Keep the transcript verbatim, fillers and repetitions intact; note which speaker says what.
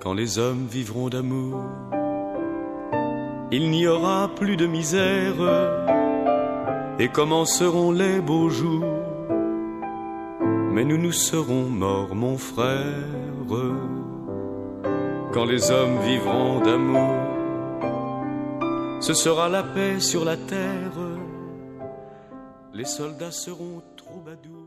Speaker 1: quand les hommes vivront d'amour, il n'y aura plus de misère et commenceront les beaux jours. Mais nous nous serons morts, mon frère, quand les hommes vivront d'amour. Ce sera la paix sur la terre, les soldats seront troubadours.